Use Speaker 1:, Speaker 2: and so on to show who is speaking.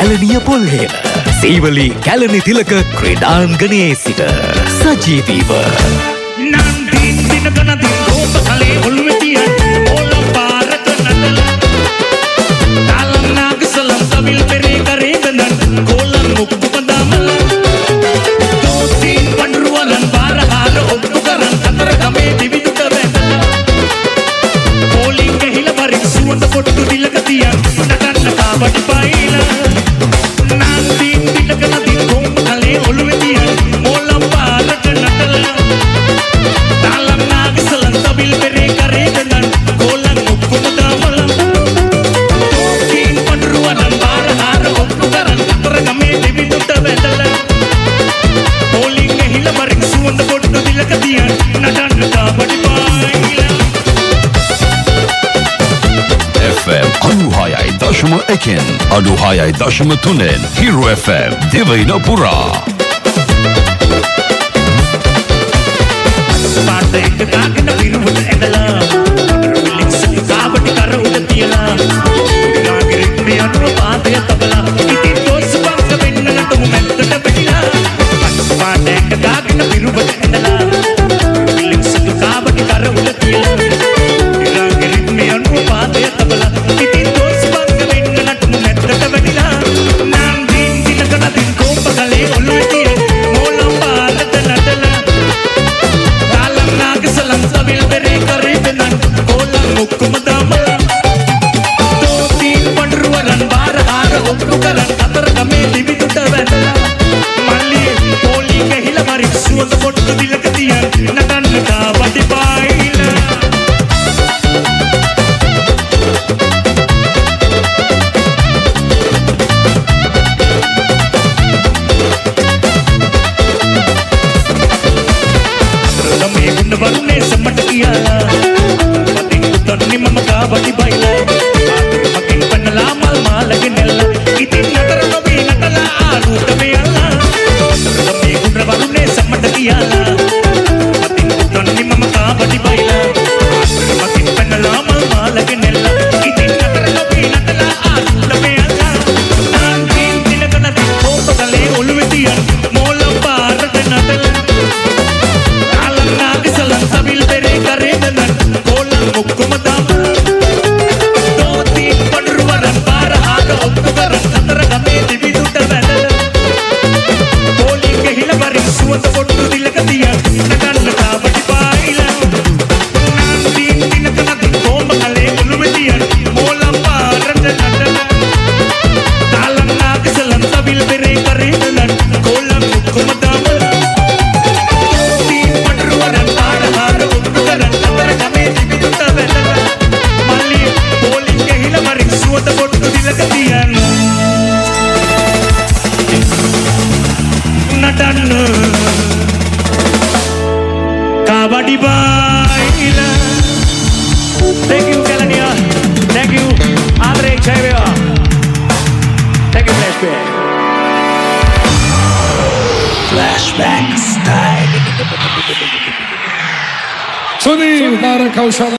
Speaker 1: කැලණිය පොල්හෙන සීවලි කැලණි තිලක ක්‍රීඩාංගණයේ සිට සජීවීව
Speaker 2: නන්දින් දිනකනදින් රෝප කලේ ඔළුවේ තියන් ඕලම් පාරක නටලා තාලම් නාගසලම් තවිල් පෙරේ කරේ බඳන් කොලම් මුක්කු පදාමලා දෝතින් පඬුරුවලන් පාරහාර ඔප්පු කරන් කතර ගමේ දිවිදුට වැඳලා පෝලිං ගහිලා වරින් සුවඳ පොට්ටු දිලක තියන් නටන්න කාබඩි පායිලා නන්දින් දිනකනදින් රෝප කලේ ඔළුවේ තියන් ඕලම් පාරක නටලා තාලම් නාගසලන් තවිල් පෙරේ කරේ බඳන් කොලම් මුක්කු පදාමලා දෝතින් පඬුරුවලන් පාරහාර ඔප්පු කරන් කතර ගමේ දිවිදුට වැඳලා පෝලිං ගහිලා වරින් සුවඳ පොට්ටු දිලක තියන් නටන්න කාබඩි පායිලා
Speaker 3: FM 96.1 96.3 Hero FM දෙවයින පුරා
Speaker 2: පාට එක දාගෙන පිරුවට ඇදලා රිලෙක්ස් කාබඩි කර උඩ තියලා ගාගේ රිද්මේ අනුව පාදය තබලා ඉතින් දොස් බංග වෙන්න නටමු මැද්දට බැලිලා පාට එක දාගෙන පිරුවට ඇදලා රිලෙක්ස් කාබඩි කර උඩ තියලා ගාගේ රිද්මේ අනුව පාදය තබලා ඉතින් දොස් බංග වෙන්න නටමු මැද්දට බැලිලා නම් දින් දිනකනදින් කොම්බ ගලේ ඔළුවේ තියන් මොලම් පාරට නටලා තාලම් නාගසලම් තවිල් පෙරේ කරේ බඳන් කොලම් මුක්කුම දාමලා දෝතින් පඬුරුවලන් බාරහාර ඔප්පු කරන් කතර ගමේ දිවිදුට වැඳලා මල්ලියේ පොලි ගහිලා වරින් සුවඳ පොට්ටු දිලක තියන් නටන්න කාබඩි පායිලා මේ ගුණ වරුනේ සම්මට කියලා මතින් උදන්නේ මම කාබඩි බයිලා මකින් පන්නලා මල් මාලගේ නෙල්ලා ඉතින් නතර නොවී නටලා ආරුට මෙයලා මේ ගුණ වරුනේ සම්මට කියලා මතින් උදන්නේ මම කාබඩි බයිලා මකින් පන්නලා මල් මාලගේ නෙල්ලා ඉතින් නතර නොවී නටලා ආරුට මෙයලා නාන්දින් දිනකනදී කොම්බ ගලේ ඔළුවේ තියන් මොලම් පාරට නටලා තාලම් නාගසලම් තවිල් පෙරේ කරේ බඳන් කොලම් මුක්කුම දාමලා දෝතින් පඬුරුවලන් පාරහාර ඔප්පු කරන් කතර ගමේ දිවිදුට වැඳලා පෝලිං ගහිලා වරින් සුවඳ පොට්ටු දිලක තියන් නටන්න කාබඩි පායිලා නන්දින් දිනකනදින් කොම්බ කලේ ඔළුවේ තියන් මොලම් පාරට නටලා තාලම් නාගසලම් තවිල් පෙරේ කරේ බඳන් කොලම් මුක්කුම දාමලා දෝතින් පඬුරුවලන් පාරහාර ඔප්පු කරන් කතර ගමේ දිවිදුට වැඳලා මල්ලියේ පෝලිං ගහිලා වරින් සුවඳ පොට්ටු දිලක තියන් නටන්න කාබඩි බයිලා. Thank you Kelania, thank you Andre Chayveva, thank you Flashback style.
Speaker 4: Sunil Narayan Kaushal